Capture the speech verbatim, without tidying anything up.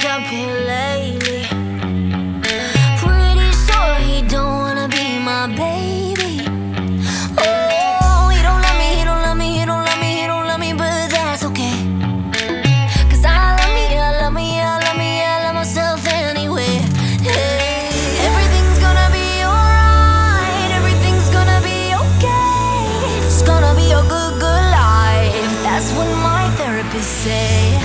changed up here lately. Pretty sure he don't wanna be my baby. Oh, he don't love me, he don't love me, he don't love me, he don't love me, but that's okay. Cause I love me, I love me, I love me, I love myself anyway. Hey, everything's gonna be alright, everything's gonna be okay. It's gonna be a good, good life. That's what my therapist say.